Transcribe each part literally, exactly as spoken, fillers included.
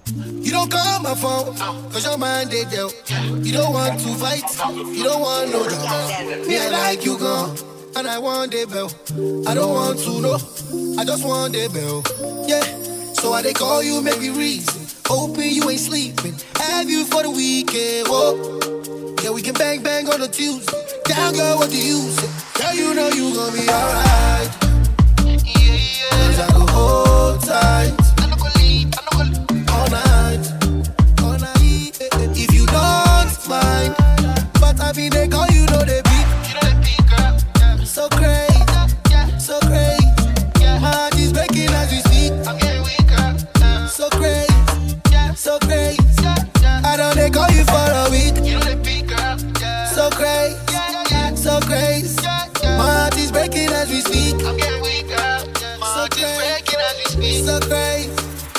You don't call my phone, cause your mind they dealt. You don't want to fight, you don't want no drama. Me, I like you gone, and I want the bell. I don't want to know, I just want the bell. Yeah, so I they call you, maybe reason. Hoping you ain't sleeping, have you for the weekend, whoa. Yeah, we can bang bang on a Tuesday. Down girl, what do you say? Girl, you know you gon' be alright. Yeah, yeah. Cause I go hold tight. I'm not gonna leave, I'm not gonna leave. All night, all night. If you don't mind, but I mean they call you know they beat. You know they beat, girl. Yeah. So crazy, yeah. So crazy. Yeah. My heart is breaking as we speak. I'm getting weaker. Yeah. So crazy, yeah. So crazy. Yeah. Yeah. I don't they call you for a week. You know they beat, girl. Yeah. So crazy, yeah. Yeah. So crazy. Yeah. Yeah. My heart is breaking as we speak. I'm getting weaker. Yeah. My heart is breaking as we speak. So crazy.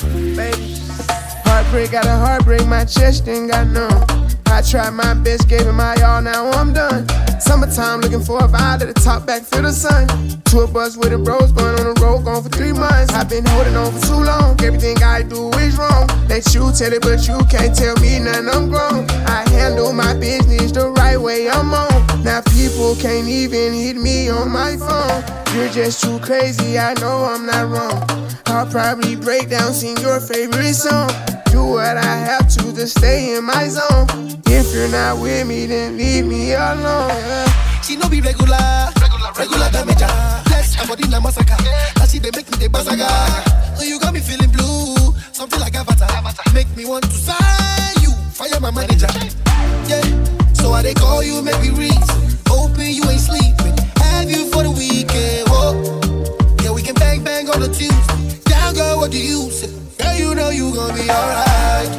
Baby, heartbreak got a heartbreak, my chest ain't got none. I tried my best, gave it my all, now I'm done. Summertime, looking for a vibe to the top, back to the sun. Tour bus with a bros, going on the road, gone for three months. I've been holding on for too long, everything I do is wrong. Let you tell it, but you can't tell me nothing, I'm grown. I handle my business the right way, I'm on. Now people can't even hit me on my phone. You're just too crazy, I know I'm not wrong. I'll probably break down, sing your favorite song. Do what I have to to stay in my zone. If you're not with me, then leave me alone. Yeah. She no be regular, regular, regular damage. Bless her body na massacre. Now she they make me the bazaga. Oh, you got me feeling blue, something like Avatar. Make me want to sign you, fire my manager. Yeah, so I they call you, maybe reason. Hoping you ain't sleeping, have you for the weekend. Whoa, yeah, we can bang bang on the Tuesday. Down girl, what do you say? Girl, you know you gon' be alright.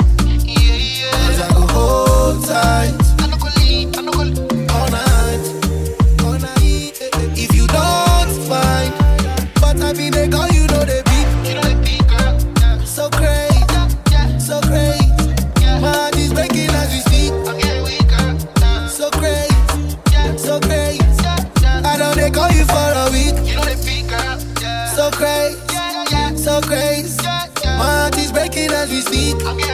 Yeah, yeah. Cause I go hold tight. I'm not gonna leave, I'm not gonna leave. All night, all night. If you don't mind, but I mean they call you know they beat. You know they beat, girl. Yeah. So crazy, yeah, yeah. So crazy. Yeah. My heart is breaking as we speak. I'm getting weaker. Yeah. So crazy, yeah. So crazy. Yeah, yeah. I know they call you for a week. You know they beat, girl. Yeah. So crazy, yeah, yeah. So crazy. Yeah, yeah. My heart is breaking as we speak. I'm